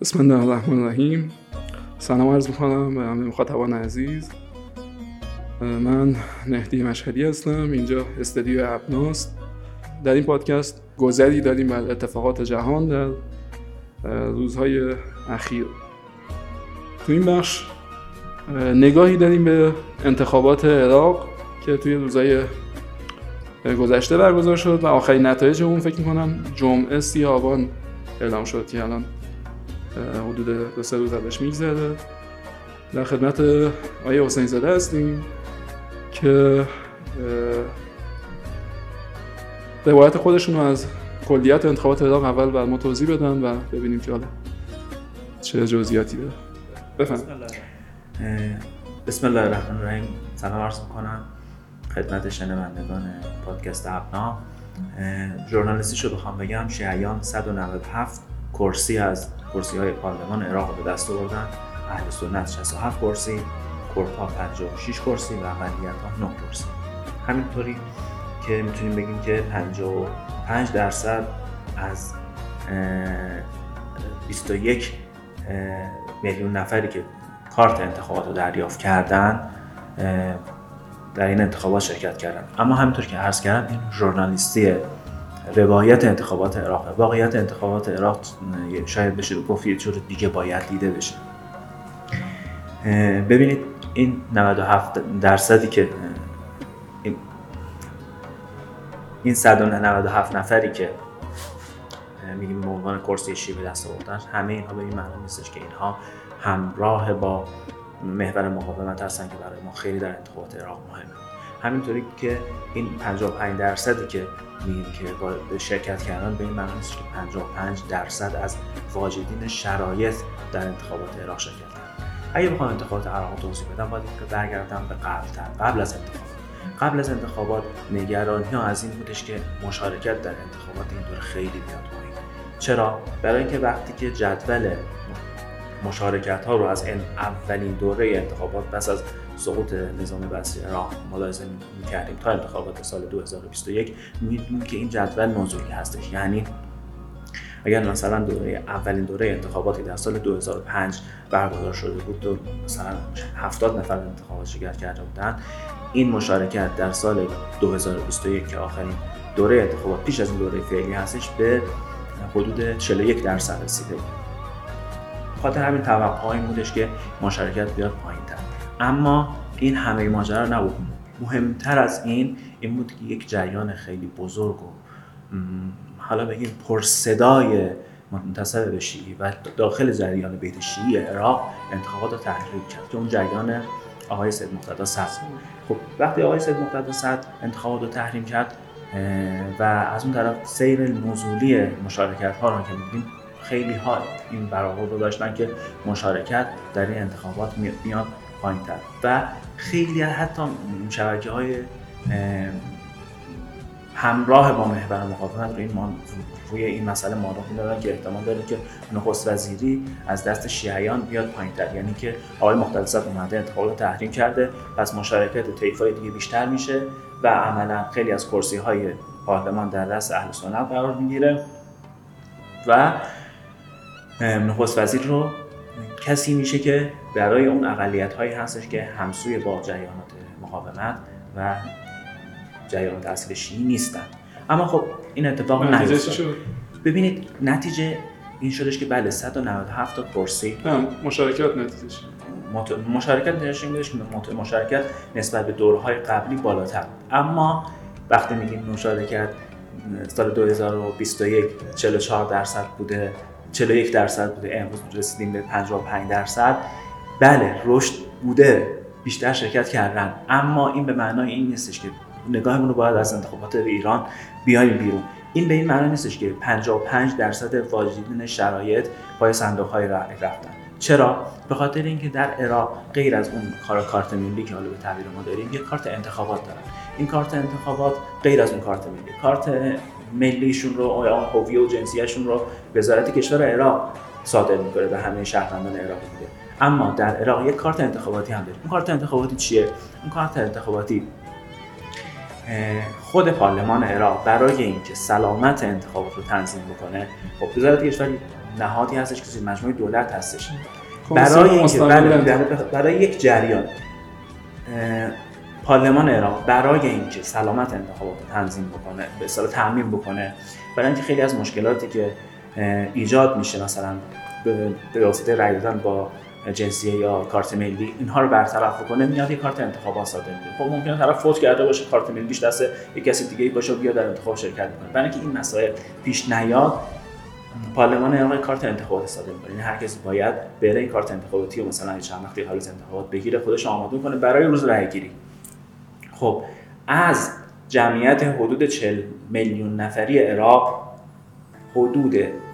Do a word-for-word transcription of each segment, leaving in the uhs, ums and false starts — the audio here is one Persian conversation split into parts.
بسم الله الرحمن الرحیم. سلام عرض می‌کنم به همه مخاطبان عزیز. من مهدی مشهدی هستم. اینجا استودیو ابناست. در این پادکست گذری داریم بر اتفاقات جهان در روزهای اخیر. تو این بخش نگاهی داریم به انتخابات عراق که توی روزهای گذشته برگزار شد و آخرین نتایج اون فکر می‌کنم جمعه سی آبان اعلام شد که الان حدود دو سه روز ازش میگذره. در خدمت آقای حسین زاده هستیم که روایت خودشون رو از کلیت انتخابات عراق اول بر ما توضیح بدن و ببینیم که حالا چه جزئیاتی داره. بفرمایید. بسم الله الرحمن الرحیم. سلام عرض می‌کنم خدمت شنوندگان پادکست ابنا. ژورنالیستیشو بخوام بگم، شیعیان صد و نود و هفت کرسی از کرسی‌های پارلمان عراق به دست آوردن، اهل سنت شصت و هفت کرسی، کردها پنجاه و شش کرسی و اقلیت‌ها نه کرسی. همینطوری که میتونیم بگیم که پنجاه و پنج درصد از بیست و یک میلیون نفری که کارت انتخابات رو دریافت کردن در این انتخابات شرکت کردن. اما همینطور که عرض کردم این ژورنالیستی روایت انتخابات عراق، واقعیت انتخابات عراق شاید بشه گفت یه جور دیگه باید دیده بشه. ببینید این نود و هفت درصدی که این این صد و نود و هفت نفری که میگیم به عنوان کرسی شیعه به دست آوردن، همه اینها به این معنی نیستش که اینها همراه با محور مقاومت هستن که برای ما خیلی در انتخابات عراق مهمه. همینطوری که این پنجاه و پنج درصدی که میگیم که با شرکت کردن به این معنی نیست که پنجاه و پنج درصد از واجدین شرایط در انتخابات عراق شرکت کردن. اگه بخوام انتخابات عراق توضیح بدم، باید که برگردم به قبل‌تر، قبل از انتخابات. قبل از انتخابات نگرانی‌ها از این بودش که مشارکت در انتخابات این دوره خیلی بیاد پایین. چرا؟ برای اینکه وقتی که جدول مشارکت‌ها رو از اولین دوره انتخابات پس از سقوط نظام بسری عراق ملاحظه می‌کردیم تا انتخابات سال دو هزار و بیست و یک، می‌دونیم که این جدول نزولی هستش. یعنی اگر مثلا دوره اولین دوره انتخاباتی در سال دو هزار و پنج برگزار شده بود و مثلا هفتاد نفر انتخابات شرکت کرده بودن، این مشارکت در سال دو هزار و بیست و یک که آخرین دوره انتخابات پیش از این دوره فعلی هستش به حدود چهل و یک درصد رسیده بود. خاطر همین توقع این بودش که مشارکت بیاد پایین‌تر. اما این همه ماجرا نبود. مهمتر از این این بود که یک جریان خیلی بزرگ و حالا بگیم پرصدای منتسب به شیعی و داخل جریان بیت شیعی عراق انتخابات رو تحریک کرد که اون جریان آقای سید مقتدی صدر. خب وقتی آقای سید مقتدی صدر انتخابات رو تحریم کرد و از اون طرف سیر نزولی مشارکت‌ها رو که می‌بینیم، خیلی ها این برآورد رو داشتن که مشارکت در این انتخابات میاد پایین‌تر و خیلی حتی شبکه‌های همراه با محور مقاومت روی این روی این مسئله مانور می‌دادن که احتمال داره که نخست وزیری از دست شیعیان بیاد پایین‌تر، یعنی که آقای مقتدی صدر اومده انتخابات رو تحریم کرده، پس مشارکت طایف‌های دیگه بیشتر میشه و عملاً خیلی از کرسی‌های پارلمان در دست اهل سنت قرار میگیره و نخست وزیر رو کسی میشه که برای اون اقلیت‌هایی هستش که همسوی با جریانات مقاومت و جریانات اصل شیعی نیستن. اما خب این اتفاق نیفتاد. ببینید نتیجه این شدش که بله صد و نود و هفت تا کرسی مشارکت نتیجهش مشارکت نتیجهش این بودش که مشارکت نسبت به دوره‌های قبلی بالاتر. اما وقتی میگیم مشارکت سال دو هزار و بیست و یک چهل و چهار درصد بوده، چهل و یک درصد بوده، امروز رسیدیم به پنجاه و پنج درصد. بله رشد بوده، بیشتر شرکت کردن، اما این به معنای این نیستش که نگاهمون رو باید از انتخابات ایران بیاریم بیرون. این به این معنی نیستش که پنجاه و پنج درصد واجدین شرایط پای صندوق‌های رأی رفتن. چرا؟ به خاطر اینکه در عراق غیر از اون کار کارت ملی که حالا به تعبیر ما داریم، یک کارت انتخابات دارن. این کارت انتخابات غیر از اون کارت ملی، کارت ملیشون رو، اون هویت و جنسیتشون رو وزارت کشور عراق صادر می‌کنه به همه شهروندان عراقی دیگه. اما در عراق یک کارت انتخاباتی هم داریم. اون کارت انتخاباتی چیه؟ اون کارت انتخاباتی خود پارلمان عراق برای اینکه سلامت انتخابات رو تنظیم بکنه، خب وزارت کشور نهادی هستش که مجموعه دولت هستش برای اینکه برای یک جریان پارلمان عراق برای اینکه سلامت انتخابات تنظیم بکنه، به اصطلاح تامین بکنه، برای اینکه خیلی از مشکلاتی که ایجاد میشه مثلا به واسطه رای دادن با جنسیه یا کارت ملی اینها رو برطرف بکنه، میاد یک کارت انتخابات صادر میکنه. خب ممکنه طرف فوت کرده باشه، کارت ملیش دست یک کسی دیگه باشه و بیاد در انتخاب شرکت کنه. برای اینکه این مسائل پیش نیاد پارلمان عراق کارت انتخابات صادر میکنه. یعنی هر کسی باید بره این کارت انتخاباتی و مثلا چند وقتی حال انتخابات بگیره، خودش آماده کنه برای روز رای گیری. خب از جمعیت حدود چهل میلیون نفری عراق حدود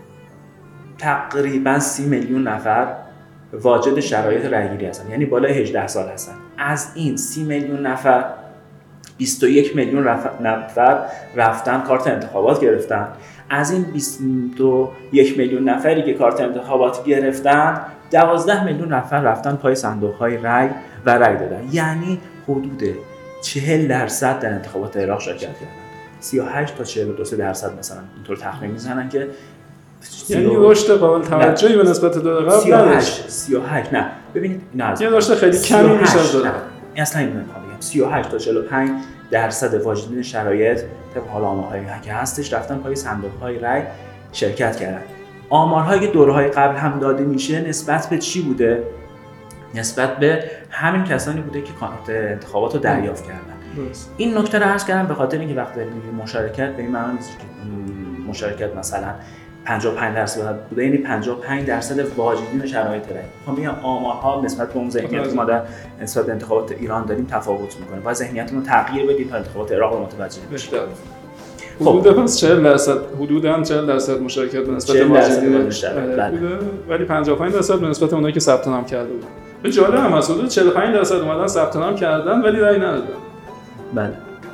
تقریبا سی میلیون نفر واجد شرایط رایگیری هستن، یعنی بالای هجده سال هستن. از این سی میلیون نفر بیست و یک میلیون نفر رفتن کارت انتخابات گرفتن. از این بیست و یک میلیون نفری که کارت انتخابات گرفتن، دوازده میلیون نفر رفتن پای صندوق‌های رای و رای دادن. یعنی حدود چهل درصد در انتخابات عراق شرکت کردن. سی و هشت تا چهل و دو درصد مثلا اینطور تخمین میزنن که یعنی رشد قابل توجهی به نسبت دو قبل سی و هشت سی و هشت نه ببینید اینا از یه رشد خیلی کمی میشه داد. اصلا این نمیخوام بگم سی و هشت تا چهل و پنج درصد واجدین شرایط طبق حال آمارهایی که هستش رفتن پای صندوق‌های رای شرکت کردن. آمارهایی که دوره‌های قبل هم داده میشه نسبت به چی بوده؟ نسبت به همین کسانی بوده که کارت انتخابات رو دریافت کردن. درست. این نکته رو عرض کردم به خاطر اینکه وقتی میگیم مشارکت به این معنی نیست که مشارکت مثلا پنجاه و پنج درصد بوده، یعنی پنجاه و پنج درصد واجدین شرایط رای. خب میگم آمارها نسبت به اون ذهنیتی که ما در نسبت به انتخابات ایران داریم تفاوت میکنه. باید ذهنیتمون رو تغییر بدیم تا انتخابات عراق رو متوجه بشیم. حدود پس چهل درصد حدوداً چهل درصد مشارکت به نسبت واجدین شرایط بوده، ولی پنجاه و پنج درصد به نسبت اونایی که ثبت نام کرده بودن. به جالب هم هست حدود چهل و پنج درصد اومدن ثبت نام کردن ولی رای ندادن. بله.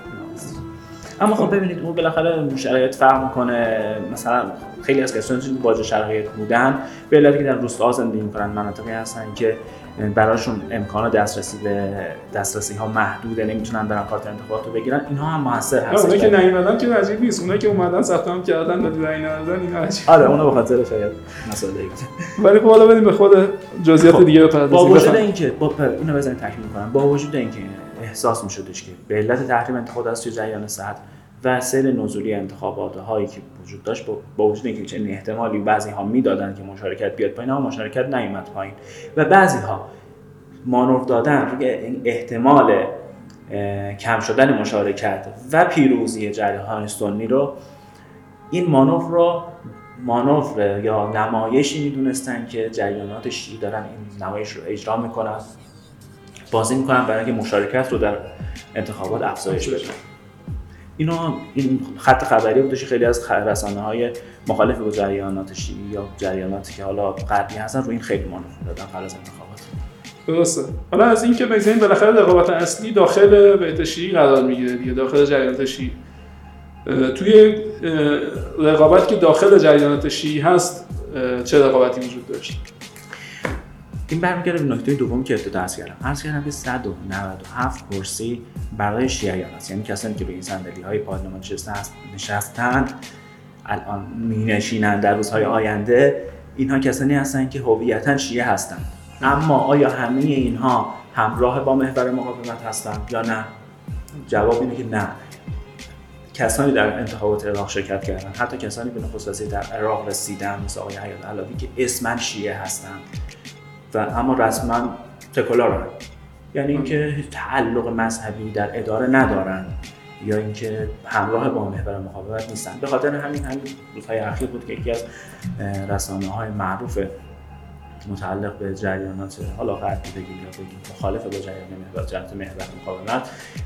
اما خب ببینید اون بالاخره شرایط فرق میکنه. مثلا خیلی از کسانی که واجد شرایط بودن به علتی که در روستا زندگی میکنن، مناطقی هستن که براشون امکان دسترسی به دسترسی ها محدوده، نمیتونن برن کارت انتخابات رو بگیرن، اینها هم موثر هست. اونایی که نیومدن که عجیب نیست، اونایی که اومدن ثبت نام کردن ولی رای ندادن اینا عجیب. آره اونها به خاطر شاید مسائلی بود. ولی خب حالا بریم به خود جزئیات خب دیگه بپردازیم. با وجود اینکه با اینو بزنید تکمیل کنم، با وجود اینکه احساس می‌شدش که به علت تحریم انتخابات از توی جریان صدر و سیل نزولی انتخابات هایی که وجود داشت، با وجود اینکه چنین احتمالی بعضی ها میدادن که مشارکت بیاد پایین، اما مشارکت نیامد پایین و بعضی ها مانور دادن روی احتمال کم شدن مشارکت و پیروزی جریان سنی رو، این مانور رو مانور یا نمایشی میدونستن که جریانات شیعی دارن این نمایش رو اجرا میکنن، بازی میکنن برای اینکه مشارکت رو در انتخابات افزایش بدن. اینو این خط خبری بودش خیلی از رسانه‌های مخالف با جریانات شیعی یا جریاناتی که حالا غربی هستن رو این خیلی مانور دادن قبل از انتخابات. درسته. حالا از این که بگذاریم بالاخره رقابت اصلی داخل بیت شیعی قرار میگیره دیگه، داخل جریانات شیعی. توی رقابت که داخل جریانات شیعی هست چه رقابتی وجود داشت؟ این برمیگرده به نکته دومی که ابتدا عرض کردم. عرض کردم که صد و نود و هفت کرسی برای شیعیان است، یعنی کسانی که روی این صندلی‌های پارلمان نشستند الان می‌نشینند در روزهای آینده، اینها کسانی هستند که هویتاً شیعه هستند. اما آیا همه اینها همراه با محور مقاومت هستند یا نه؟ جواب اینه که نه. کسانی در انتخابات عراق شرکت کردند، حتی کسانی به نخست وزیر در عراق رسیدن مثل آقای حیات علاوی که اسماً شیعه هستند و اما رسما سکولارن، یعنی اینکه تعلق مذهبی در اداره ندارن یا اینکه همراه با محور مقاومت نیستن. به خاطر همین همین روزهای اخیر بود که یکی از رسانه‌های معروف متعلق به جریانات حالا غربی بگیم یا بگیم مخالف با جریان محور جریان محور مقاومت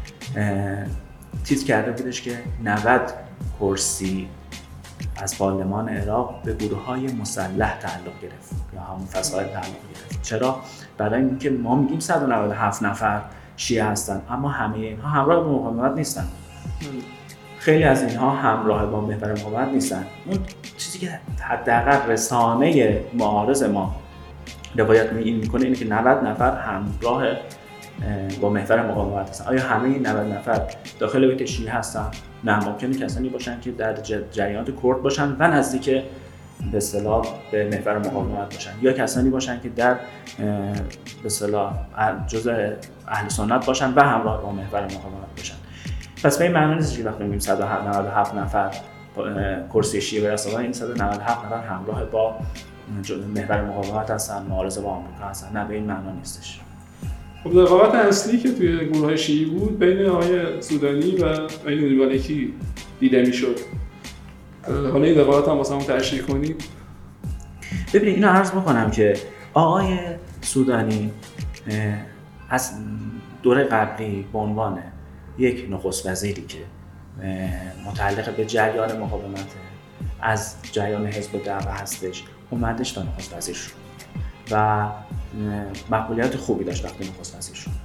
تیتر کرده بودش که نود کرسی از پارلمان عراق به گروه‌های مسلح تعلق گرفت یا همون فصائل تعلق گرفت. چرا؟ برای اینکه ما میگیم صد و نود و هفت نفر شیعه هستن اما همه اینها همراه با مقاومت نیستن. خیلی از اینها همراه با محور مقاومت نیستن. اون چیزی که حداقل رسانه معارض ما روایت میکنه اینه که نود نفر همراه با محور مقاومت هستن. آیا همه این نود نفر داخل بیت شیعه هستن؟ نه، ممکنه کسانی باشن که در جریانات کرد باشن و نزدیک به اصطلاح به محور مقاومت باشن، یا کسانی باشن که در به اصطلاح جزء اهل سنت باشن و همراه با محور مقاومت باشن. پس به این معنی نیست که وقتی میگیم صد و نود و هفت نفر کرسی شیعه به دست آوردن، این صد و نود و هفت نفر همراه با محور مقاومت هستن، معارضه با آمریکا هستن. نه، به این معنا نیستش. خب رقابت اصلی که توی گروه‌های شیعی بود بین آقای سودانی و آقای نوری‌مالکی دیده میشد. حالا این رقابت هم واسه همون تشریح کنید. ببینید اینو عرض بکنم که آقای سودانی از دوره قبلی به عنوان یک نخست وزیری که متعلق به جریان مقاومت از جریان حزب دعوه هستش اومدش تا نخست وزیر شد و مقبولیت خوبی داشت وقتی نخست وزیر شد.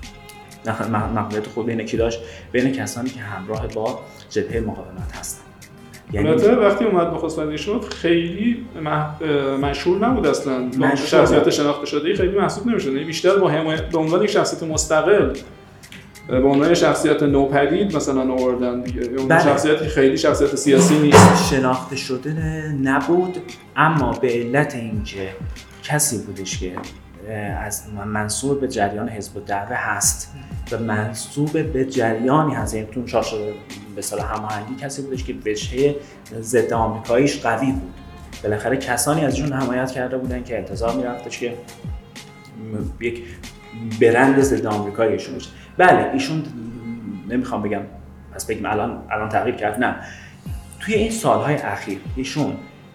مقبولیت خوبی بین کی داشت؟ بین کسانی که همراه با جبهه مقاومت هستن. یعنی وقتی اومد نخست وزیر شد خیلی مشهور نبود اصلا، شخصیت شناخته شده خیلی محسوب نمی‌شد، یعنی بیشتر با به عنوان یک شخصیت مستقل به عنوان شخصیت نوپدید مثلا آوردن دیگه. اون شخصیتی خیلی شخصیت سیاسی نیست، شناخته شده نبود، اما به علت اینکه کسی بودش که از منسوب به جریان حزب الدعوه هست و منسوب به جریانی هست، یعنی تو چارچوب به اصطلاح هماهنگی کسی بودش که وجهه ضد آمریکاییش قوی بود. بالاخره کسانی ازشون حمایت کرده بودن که انتظار می‌رفتش که یک برند ضد آمریکایی ایشون باشه. بله ایشون نمیخوام بگم پس بگیم الان الان تغییر کرد، نه، توی این سالهای اخیر ایشون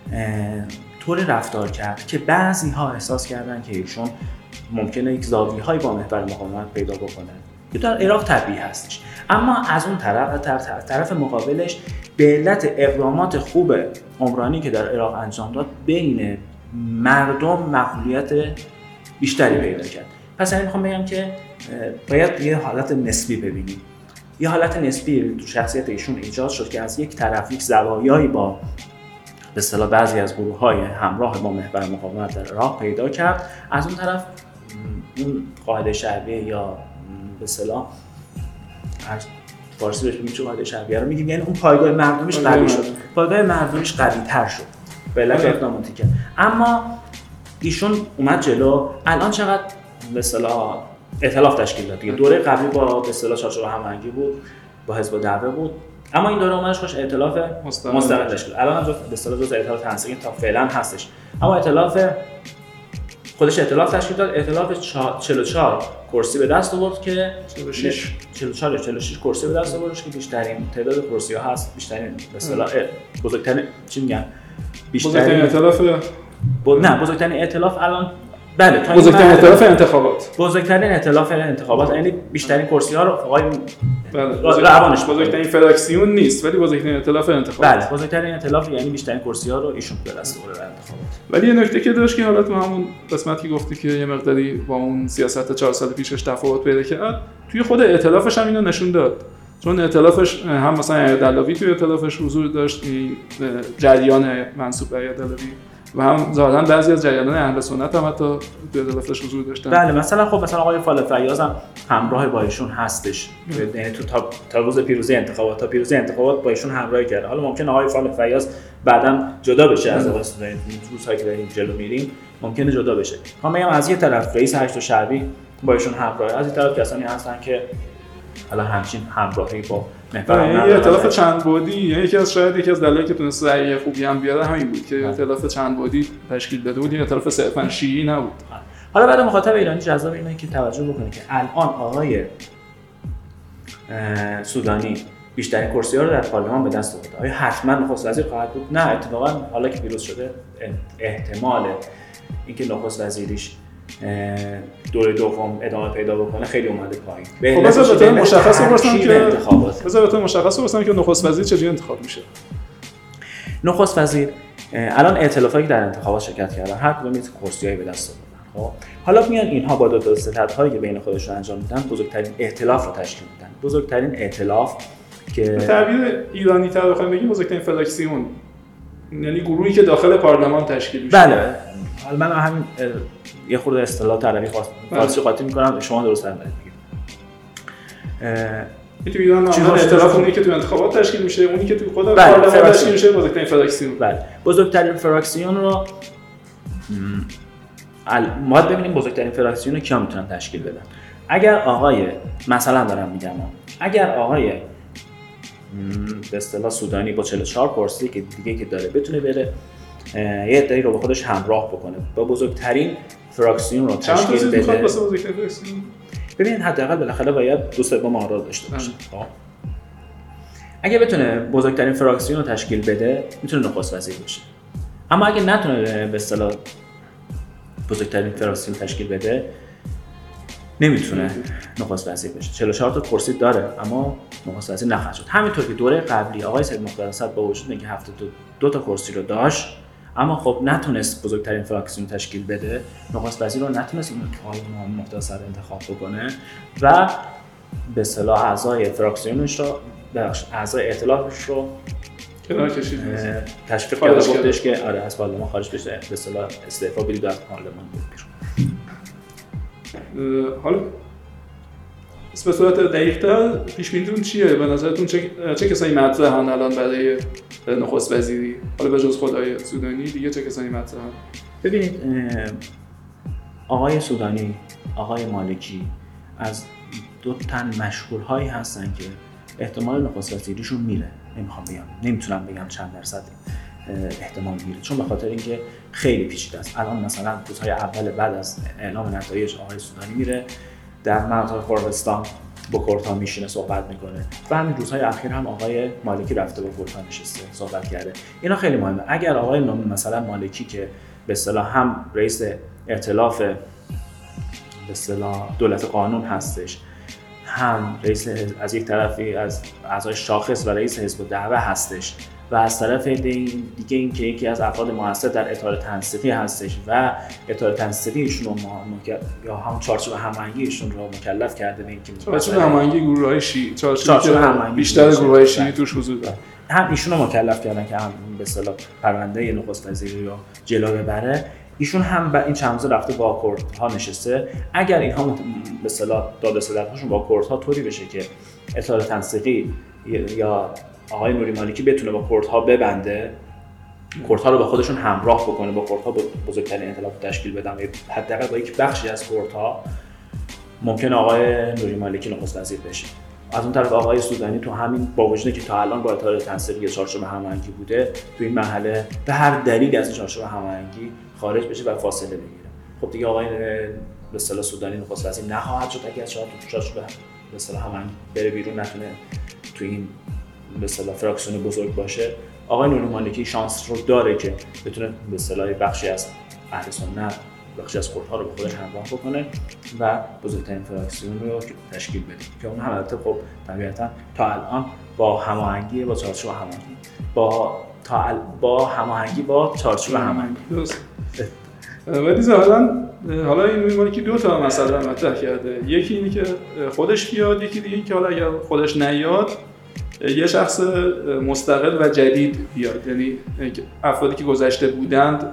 طور رفتار کرد که بعضی ها احساس کردن که ایشون ممکنه یک زاویه‌هایی با محور مقاومت پیدا بکنه که در عراق طبیعی هستش، اما از اون طرف طرف, طرف مقابلش به علت اقدامات خوب عمرانی که در عراق انجام داد بین مردم مقبولیت بیشتری پیدا کرد. پس من میخوام بگم که باید یه حالت نسبی ببینیم. یه حالت نسبی تو شخصیت ایشون ایجاد شد که از یک طرف یک زوایایی با به اصطلاح بعضی از گروه‌های همراه با محور مقاومت در عراق پیدا کرد، از اون طرف اون قاعده شعبیه یا به اصطلاح فارسی بهش میگیم قاعده شعبیه رو میگیم، یعنی اون پایگاه مردمیش قوی شد، پایگاه مردمیش قوی‌تر شد به علت اقداماتی که. اما ایشون اومد جلو، الان چقدر به اصطلاح ائتلاف تشکیل داد دیگه. دوره قبلی با به اصطلاح چارچوب هماهنگی بود، با حزب دعوه بود، اما این دوره اومدش خوش ائتلاف مستقل تشکیل. الان هم به اصطلاح جزء ائتلاف تنسیقی تا فعلا هستش، اما ائتلاف خودش ائتلاف تشکیل داد. ائتلاف چهل و چهار کرسی به دست آورد که چهل و شش چهل و چهار چهل و شش کرسی به دست آوردش که بیشترین تعداد کرسی‌ها هست، بیشترین به اصطلاح بزرگترین چی میگن بیشترین ائتلاف نه بزرگترین ائتلاف الان بله بزرگترین ائتلاف انتخابات بزرگترین ائتلاف انتخابات یعنی بیشترین کرسی ها رو آقای بله روانش بزرگترین فراکسیون نیست ولی بزرگترین ائتلاف انتخابات. بله بزرگترین ائتلاف یعنی بیشترین کرسی ها رو ایشون به دست آورد در انتخابات. ولی یه نکته که داشت که حالا تو همون قسمتی گفتی که یه مقداری با اون سیاست چهار سال پیشش تفاوت پیدا کرد، توی خود ائتلافش هم اینو نشون داد، چون ائتلافش هم مثلا ایادعلاوی توی ائتلافش حضور داشت، این جریان منسوب به ایادعلاوی، و هم ظاهرا بعضی از جریانان اهل سنت هم حتی توی ائتلافش حضور داشتن. بله مثلا خب مثلا آقای فال فیاض هم همراه با ایشون هستش، یعنی تو تا تا روز پیروزی انتخابات تا پیروزی انتخابات با ایشون همراهی کرده. حالا ممکنه آقای فال فیاض بعداً جدا بشه از آقای سودانی، روزهایی که داریم جلو میریم ممکنه جدا بشه. من میگم از یه طرف رئیس هشت شعبی با ایشون همراهه، از این طرف کسانی هستن که حالا همچین همراهی با محور یه ائتلاف چند بعدی، یعنی یکی از شاید یکی از دلایلی که تونست رأی خوبی هم بیاره همین بود که ائتلاف چند بعدی تشکیل داده بود، ائتلاف صرفاً شیعی نبود. حالا برای مخاطب ایرانی جذاب اینه که توجه بکنه که الان آقای سودانی بیشترین کرسی‌ها رو در پارلمان به دست آورده. آیا حتما نخست وزیر خواهد بود؟ نه، اتفاقاً حالا که پیروز شده احتمال اینکه نخست وزیریش دوره دوم ادامه پیدا بکنه خیلی اومده پایین. خب بذار بهتون مشخص بپرسم که بذار بهتون مشخص بپرسم که نخست وزیر چجوری انتخاب میشه. نخست وزیر الان ائتلافایی که در انتخابات شرکت کردن هر کدوم یک کرسی‌ای به دست آوردن. خب حالا میان اینها با دو تا ستدهایی که بین خودشون انجام میدن بزرگترین ائتلاف رو تشکیل میدن. بزرگترین ائتلاف که به تعبیر ایرانی تر بخوایم بگیم بزرگترین فراکسیون، یعنی گروهی که داخل پارلمان تشکیل میشه. بله حالا من همین یه خورده اصطلاحات عربی فارسی قاطی میکنم، شما درست هم دارید. این تو ایران معمولا اختلاف اونی که تو انتخابات تشکیل میشه، اونی که تو خود بله، پارلمان تشکیل میشه بزرگترین فراکسیون. بله، بزرگترین فراکسیون رو ما ببینیم بزرگترین فراکسیون رو کیا میتونن تشکیل بدن. اگر آقای مثلا دارم میگم اگر آقای به اصطلاح سودانی با چهل و چهار کرسی که دیگه که داره بتونه بره یه عده‌ای رو با خودش همراه بکنه با بزرگترین فراکسیون رو تشکیل بده. چند تا واسه بزرگترین فراکسیون؟ ببینید حداقل بالاخره باید دو سوم آرا داشته باشه. خب اگه بتونه بزرگترین فراکسیون رو تشکیل بده میتونه نخست وزیر بشه. اما اگه نتونه به اصطلاح بزرگترین فراکسیون تشکیل بده نمیتونه نخست وزیر بشه. چهل و چهار تا کرسی داره اما نخست وزیر نخواهد شد. همینطور که دوره قبلی آقای سید مقتدی اسد با وجود اینکه هفتاد و دو تا کرسی رو داشت اما خب نتونست بزرگترین فراکسیون تشکیل بده، نخست وزیر رو نتونست آقای مقتدی اسد انتخاب بکنه و به اصطلاح اعضای فراکسیونش رو بخش اعضای ائتلافش رو کنار کشید، تشویق کرد، گفتش که آره از پارلمان خارج بشه، به اصطلاح استعفا بدید از پارلمان بیرون. حالا به صورت دقیق‌تر پیش بینیتون چیه؟ به نظرتون چه چه کسایی مطرحن الان برای نخست وزیری؟ حالا به جز خدای سودانی دیگه چه کسایی مطرحن؟ ببینید آقای سودانی، آقای مالکی از دو تن مشهورهایی هستن که احتمال نخست وزیریشون میره. نمیخوام بگم، نمیتونم بگم چند درصد احتمال میره، چون به خاطر اینکه خیلی پیچیده است. الان مثلا روزهای اول بعد از اعلام نتایج آقای سودانی میره در مناطق کردستان با کردها میشینه صحبت میکنه و همین روزهای اخیر هم آقای مالکی رفته با کردها نشسته صحبت کرده. اینا خیلی مهمه. اگر آقای مثلا مالکی که به اصطلاح هم رئیس ائتلاف به اصطلاح دولت قانون هستش، هم رئیس از یک طرفی از اعضای شاخص و رئیس حزب دعوه هستش و از طرف دیگه این که یکی از افراد مؤثر در اطار تنسیقی هستش و اطار تنسیقی ایشون رو یا هم چارچوب هماهنگی ایشون رو مکلف کرده به اینکه چارچوب هماهنگی گروه‌های شیعی، چارچوب هماهنگی بیشتر گروه‌های شیعی توش حضور داره، هم ایشون رو مکلف کردن که هم به اصطلاح پرونده نخست وزیری رو جلو ببره. ایشون هم این چند روز رفته با کردها نشسته. اگر اینها به اصطلاح داد و ستدهاشون با کردها طوری بشه که اطار تنسیقی یا آقای نوری مالکی بتونه با کردها ببنده، کردها رو با خودشون همراه بکنه، با کردها بزرگترین ائتلاف تشکیل بدن، حداقل با یک بخشی از کردها، ممکنه آقای نوری مالکی نخست وزیر بشه. از اون طرف آقای سودانی تو همین با وجودی که تا الان با اطار تنسیقی چارچوب هماهنگی بوده، تو این مرحله به هر دلیلی از چارچوب هماهنگی خارج بشه و فاصله بگیره. خب دیگه آقای به اصطلاح سودانی نخست وزیر نخواهد شد اگه از چارچوب به اصطلاح هماهنگی بره بیرون، نتونه تو این به اصطلاح فراکسیون بزرگ باشه. آقای نوری مالکی شانس رو داره که بتونه به اصطلاح بخشی از اهل سنت، بخشی از کردها رو به خودش همراه بکنه و بزرگترین فراکسیون رو تشکیل بده که اون هم البته خب طبیعتاً تا الان با هماهنگی با چارچوب هماهنگی با تا ال... با هماهنگی با چارچوب هماهنگی درست. ولی ظاهراً حالا این نوری مالکی دو تا مسئله مطرح کرده. یکی اینه که خودش بیاد، یکی دیگه این که حالا اگر خودش نیاد یه شخص مستقل و جدید بیاد، یعنی افرادی که گذشته بودند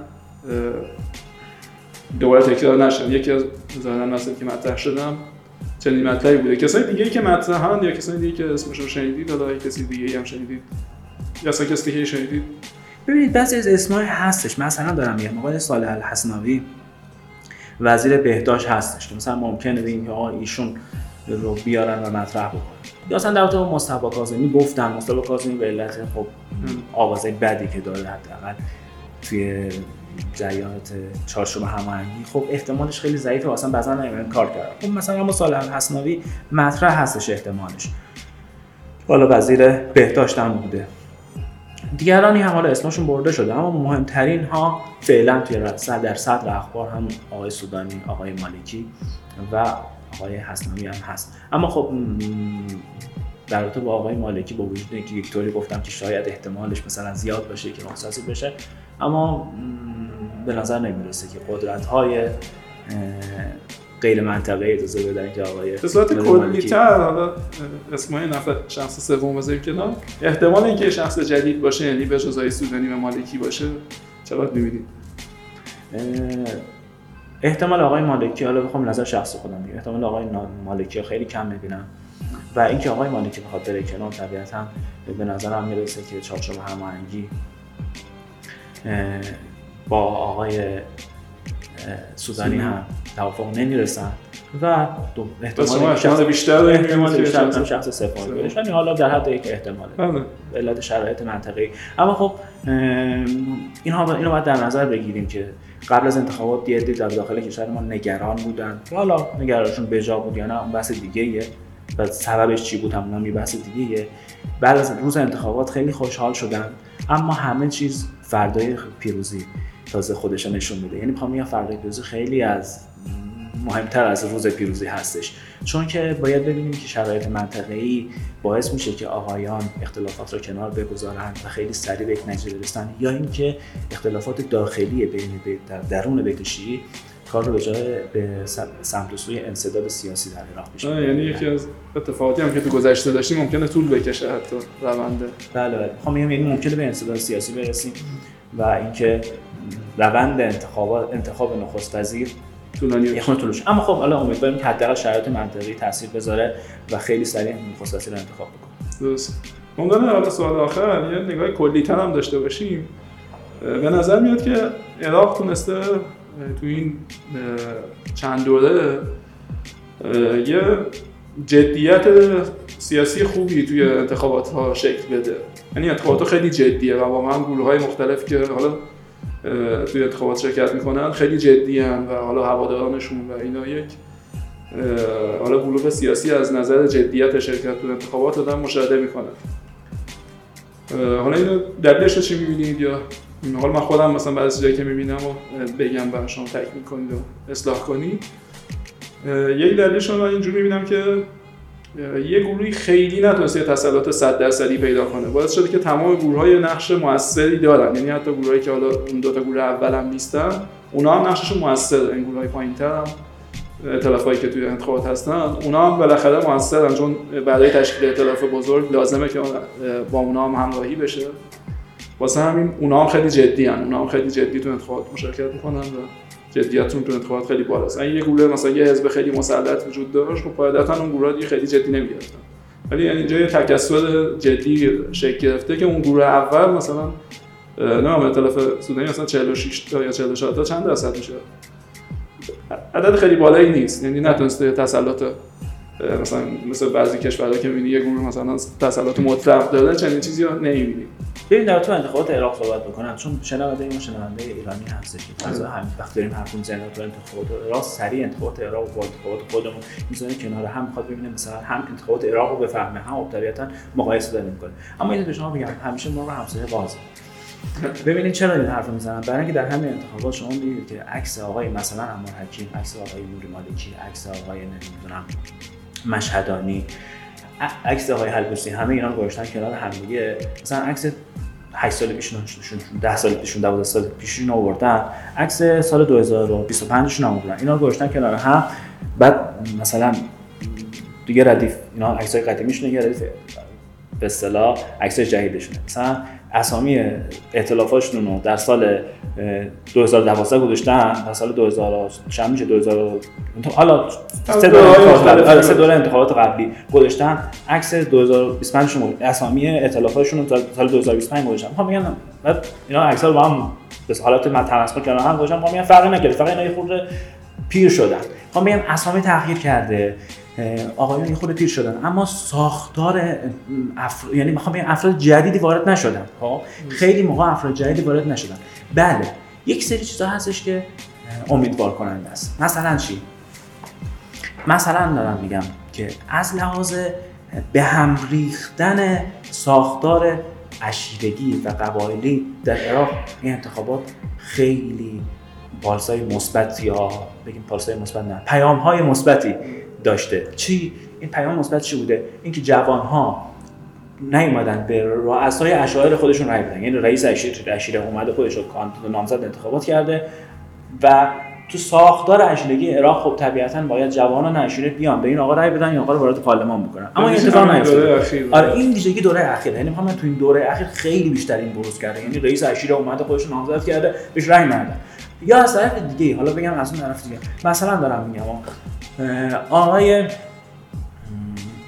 دوباره تکرار نشن. یکی از ظاهراً مسائلی که مطرح شدم چنین مطلبی بوده. کسای دیگه‌ای که مطرحن یا کسای دیگه که اسمش رو شنیدید، حالا کسی دیگه‌ای هم شنیدید یا اصلا کسی دیگه‌ای شنیدید؟ ببینید بعضی از اسمای هستش، مثلا دارم میگم آقای صالح الحسناوی وزیر بهداشت هستش که مثلا ممکنه بگیم که آقا ایشون رو بیارن و مطرح بکنن. یا اصلا در رابطه با مصطفی کاظمی گفتن مصطفی کاظمی به علت خب آوازه بدی که داره حداقل توی جریانات چارچوب هماهنگی خب احتمالش خیلی ضعیفه و اصلا بعضا نمیدونن کار کرد. خب مثلا اما صالح الحسناوی مطرح هستش احتمالش. حالا وزیر بهداشت هم بوده. دیگرانی هم حالا اسمشون برده شده اما مهمترین ها فعلا توی در صدر اخبار هم آقای سودانی، آقای مالکی و آقای حسناوی هم هست. اما خب در رابطه با آقای مالکی با وجود اینکه یک طوری گفتم که شاید احتمالش مثلا زیاد باشه که نخست وزیر بشه، اما به نظر نمیرسه که قدرت‌های غیر منطقه‌ای اجازه بدن که آقای به صورت کلی‌تر حالا اسمای نفر شخص سوم بذاریم کنار، احتمال اینکه شخص جدید باشه یعنی به جز آقای سودانی و مالکی باشه چقدر می‌بینید؟ احتمال آقای مالکی، حالا بخوام نظر شخصی خودم بگم، احتمال آقای مالکی خیلی کم می‌بینم و اینکه آقای مالکی بخواد بره کنار طبیعتاً به نظرم میرسه که چارچوب هماهنگی با آقای سودانی هم توافق نمیرسن و دو احتمال شخص بیشتر احتمال بیشتر شخص سفارت بشه. یعنی حالا در حد یک احتماله به علت شرایط منطقه‌ای. اما خب اینها اینو باید در نظر بگیریم که قبل از انتخابات دیدی در داخل کشور ما نگران بودن که حالا نگرانشون بجا بود یا نه اون بحث دیگه‌ایه و سببش چی بود همون هم بحث دیگه‌ایه. بعد از روز انتخابات خیلی خوشحال شدن اما همه چیز فردای پیروزی تازه خودش نشون میده. یعنی میخوام بگم فردای پیروزی خیلی از مهمتر از روز پیروزی هستش، چون که باید ببینیم که شرایط منطقه‌ای باعث میشه که آقایان اختلافات رو کنار بگذارن و خیلی سریع به یک نتیجه برسن، یا اینکه اختلافات داخلی بین در درون بیت شیعی کار رو به جای به سمت و سوی انسداد سیاسی در عراق پیش ببره. یعنی یکی از اتفاقاتی هم که تو گذشته داشتیم ممکنه طول بکشه حتی رونده. بله بله. خب میگم یعنی ممکنه به انسداد سیاسی برسیم و اینکه روند انتخابات انتخاب نخست وزیر طولانی یخون طولش. اما خب حالا امیدواریم که حداقل شرایط منطقی تاثیر بذاره و خیلی سریع نخست وزیر رو انتخاب بکنه. درست. ممکنه حالا سوال آخر یه نگاه کلی‌تر هم داشته باشیم. به نظر میاد که عراق تونسته تو این چند دوره یه جدیت سیاسی خوبی توی انتخابات ها شکل بده. یعنی انتخابات خیلی جدیه و واقعا گروه‌های مختلف که حالا توی انتخابات شرکت میکنن خیلی جدی‌ان و حالا هوادارانشون و اینا یک حالا گروه سیاسی از نظر جدیت شرکت توی انتخابات رو دارن مشاهده میکنن. حالا اینو دلیلش رو چی میبینید؟ یا حالا من خودم مثلا بعضی چیزایی که میبینم و بگم و شما تکمیل کنید و اصلاح کنید. یک دلیلش رو من اینجوری میبینم که یه گروهی خیلی نتونسته تسلط صد درصدی پیدا کنه. باعث شده که تمام گروه‌ها یه نقش موثری دارن. یعنی حتی گروهایی که حالا اون دو تا گروه اول هم نیستن، اونا هم نقششون موثره. این گروه‌های پایین‌تر هم ائتلافایی که توی انتخابات هستن، اونا هم بالاخره موثرن، چون برای تشکیل ائتلاف بزرگ لازمه که با اونا هم همراهی بشه. واسه همین اونا هم خیلی جدی‌ان. اونا هم خیلی جدی تو انتخابات مشارکت می‌کنن و جدیتشون تو انتخابات خیلی بالاست. اگه یه گروه مثلا یه حزب خیلی مسلط وجود داشت، خب قاعدتاً اون گروها دیگه خیلی جدی نمی‌گرفتن. ولی یعنی اینجا یه تکثر جدی شکل گرفته که اون گروه اول مثلا نام ائتلاف سودانی مثلا چهل و شش تا یا چهل و چهار تا چند درصد میشه. عدد خیلی بالایی نیست. یعنی نتونسته تسلط مثلا مثل بعضی کشورها که می‌بینی یه گروه مثلا تسلط مطلق داره، چنین چیزی رو نمی‌بینی. ببین در تو انتخابات عراق صحبت بکنم، چون شنونده این شنونده ایرانی هستش که مثلا همین وقت داریم حرف می‌زنیم تو انتخابات عراق، سریع انتخابات عراق و انتخابات خودمون می‌ذاریم کنار هم، می‌خواد ببینه مثلا هم انتخابات عراق رو بفهمه، هم طبیعتاً مقایسه داره می‌کنه. اما این به شما بگم همیشه ما رو همسایه بازه. ببینید چرا این حرفو میزنم؟ برای اینکه در همین انتخابات شما می‌بینید که عکس آقای مثلا عمار حکیم، عکس آقای نوری مالکی، عکس آقای نمیدونم مشهدانی، عکس آقای حلبوسی، همه اینا رو گذاشتن کنار هم دیگه. مثلا عکس هشت سال پیششون، ده سال پیششون، دوازده سال پیششون آوردن، عکس سال دو هزار و بیست و پنج شون آوردن، اینا رو گذاشتن کنار هم. بعد مثلا دیگه ردیف اینا عکسای قدیمیشون دیگه ردیف به اصطلاح عکسای جدیدشونه. مثلا اسامی ائتلافاشون رو در سال دو هزار و دوازده گذاشتن، در سال دو هزار چند میشه دو هزار حالا سه دوره سه دوره انتخابات قبلی گذاشتن، عکس دو هزار و بیست و پنج شون اسامی ائتلافاشون رو تا سال دو هزار و بیست و پنج گذاشتن. میخوام بگم بعد اینا عکس‌ها رو با هم به حالت تناسب کنار هم گذاشتن. میخوام بگم فرقی نکرده، فقط اینا یه خورده پیر شدن. میخوام بگم اسامی تغییر کرده، آقایون یه خورده پیر شدن، اما ساختار افر... یعنی میخوام بگم افراد جدیدی وارد نشدن. خب خیلی موقع افراد جدیدی وارد نشدن. بله یک سری چیزا هستش که امیدوار کننده است. مثلا چی؟ مثلا دارم میگم که از لحاظ به هم ریختن ساختار عشیرگی و قبایلی در عراق این انتخابات خیلی پالسای مثبت یا بگیم پالسای مثبت نه پیام‌های مثبتی داشته. چی؟ این پیام مثبت چی بوده؟ اینکه جوان‌ها نیومدن به رؤسای اشایر خودشون رای بدن. یعنی رئیس اشیر اشیره اومده خودش رو کاندید نامزد انتخابات کرده و تو ساختار عشیرگی عراق خب طبیعتاً باید جوانان اشیره بیان به این آقا رای بدن یا آقا رو وارد پارلمان بکنن. اما این اتفاق نیفتاد. آره این ویژگی دوره اخیر، یعنی میخوام تو این دوره اخیر خیلی بیشتر این بروز کرده. یعنی رئیس اشیره اومده خودش رو نامزد کرده، بهش رای ندادن. یا از طرف دیگه حالا بگم از اون طرف دیگه مثلا دارم میگم آقای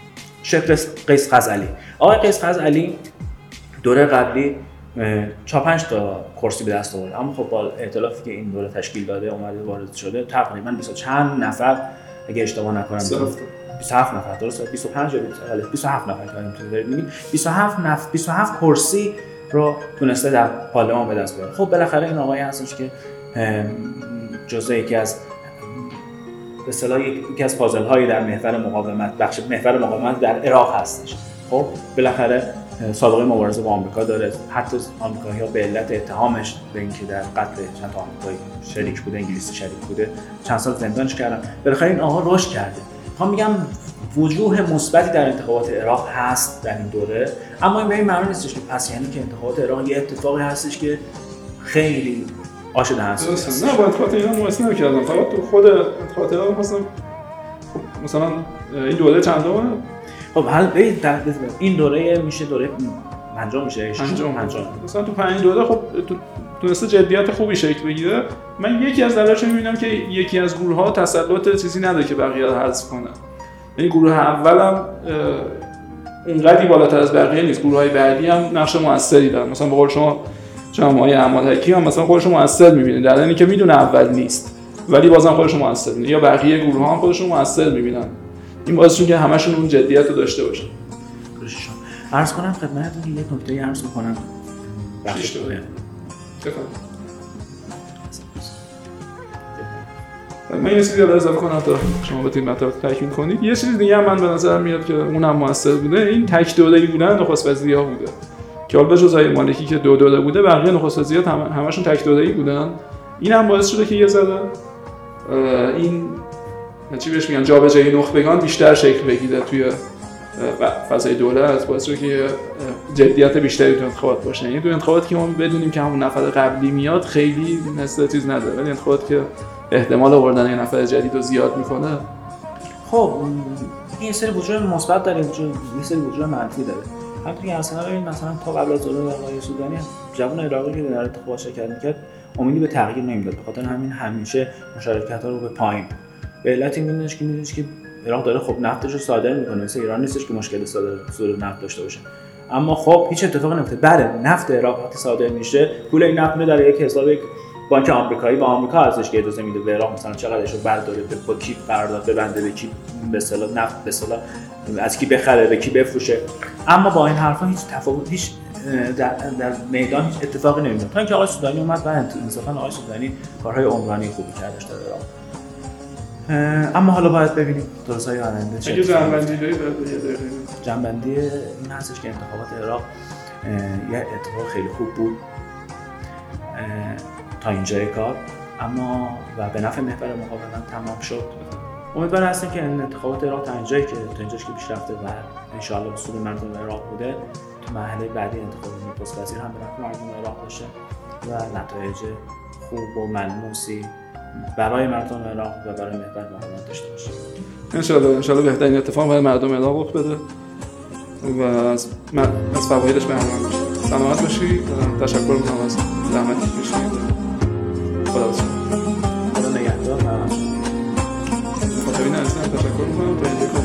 شکل قیس غزالی. آقای قیس غزالی دوره قبلی چهار پنج تا کرسی به دست آورد، اما خب با ائتلافی که این دوره تشکیل داده اومده وارد شده تقریبا بیست و چند نفر اگه اشتباه نکنم بیست و هفت نفر درسته بیست و پنج یا بیست و هفت نفر که اینطوری دارید میگید بیست و هفت نفر بیست و هفت کرسی رو تونسته در پارلمان به دست بیاره. خب بالاخره این آقای هستش که جزء یکی از به اصطلاح یکی از پازل هایی در محور مقاومت بخش محور مقاومت در عراق هستش. خب بالاخره سابقه مبارزه با آمریکا داره، حتی آمریکایی‌ها به علت اتهامش به اینکه در قتل چند تا آمریکایی شریک بوده، انگلیسی شریک بوده، چند سال زندانش کردن. بالاخره این آقا رشد کرده. میخوام میگم وجوه مثبتی در انتخابات عراق هست در این دوره، اما این به این معنی نیستش که پس یعنی که انتخابات عراق یه اتفاقی هستش که خیلی آش دهن‌سوز است. نه با انتخابات ایران مقایسه نمی‌کردم، فقط تو خود انتخابات عراق مثلا مثلا این دوره چندمه؟ خب حالا این دوره میشه دوره پنجم میشه پنجم پنجم مثلا تو پنج دوره خب تو تونسته جدیت خوبی شکل بگیره. من یکی از دلایلش می‌بینم که یکی از گروه‌ها تسلط چیزی نداره که بقیه رو حذف کنه. یعنی گروه اولم اونقدی بالاتر از بقیه نیست، گروه‌های بعدی هم نقش موثری دارن. مثلا به قول شما جمعیت اعمال حکی هم مثلا خودش رو موثر می‌بینه، در حالی که میدونه اول نیست ولی بازم خودش رو موثر می‌بینه، یا بقیه گروه‌ها هم خودشون موثر می‌بینن. این باعث میشه که همشون اون جدیت رو داشته باشن. عرض کنم خدمتتون یک نکته عرض می‌کنم. بخش دوره. من یه چیزی رو اضافه کنم تا شما بتونید مطلب تکمیل کنید. یه چیز دیگه هم من به نظر میاد که اونم موثر بوده، این تک دوره‌ای بودن نخست وزیرها بوده. که حالا جز آقای مالکی که دو دوره بوده، بقیه نخست وزیرا هم همشون تک دوره‌ای بودن. این هم باعث شده که یه ذره این چی بهش میگن جابجایی نخبگان بیشتر شکل بگیره توی فضای دولت، باعث شده که جدیت بیشتری تو انتخابات باشه. یعنی تو انتخاباتی که ما بدونیم که همون نفر قبلی میاد خیلی مثل چیز نداره، ولی انتخاباتی که احتمال آوردن یه نفر جدید رو زیاد میکنه، خب این یه سری وجوه مثبت داره، یه سری وجوه منفی داره. همونطور که اصلا ببین مثلا تا قبل از دوره آقای سودانی جوان عراقی که در انتخابات شرکت میکرد امیدی به تغییر نمیداد، به خاطر همین همیشه مشارکت‌ها رو به پایین به علت این میدونش که میدونش که عراق داره خب نفتش رو صادر میکنه، مثل ایران نیستش که مشکل صادر صدور نفت داشته باشه. اما خب هیچ اتفاقی نمیفته. بله نفت عراق وقتی صادر میشه پول این نفت رو در یک حساب یک بانک آمریکایی با آمریکا ازش که اجازه میده به عراق مثلا چقدرش رو برداره، به کی قرارداد ببنده، به کی به اصطلاح نفت به اصطلاح از کی بخره، به کی بفروشه. اما با این حرفا هیچ تفاوت هیچ در, در میدان هیچ اتفاقی نمیفته تا اینکه آقای سودانی اومد و انصافا آقای سودانی کارهای عمرانی خوبی کردش در عراق. اما حالا باید ببینیم درستای آینده چه اگه جنبندی دارید جنبندی این هستش که انتخابات عراق یه اتفاق خیلی خوب بود تا اینجای کار، اما و به نفع محور مقاومت تمام شد. امیدوار هستیم که این انتخابات عراق تا اینجایی که تا اینجاش که پیش رفته و ان شاء الله اصول مردم عراق بوده، تو مرحله بعدی انتخابات نخست وزیر هم به نفع مردم عراق باشه و نتایج خوب و ملموسی برای مردم عراق و برای محور مقاومت داشته باشه. ان شاء الله ان شاء الله بهترین اتفاق برای مردم عراق رخ بده و از از فوایدش بهره مند بشه. سلامت باشید. تشکر می‌کنم از زحمتی که کشیدید. خدا خدا نگهدار. مخاطبین عزیزم تشکر می‌کنم تا اینجا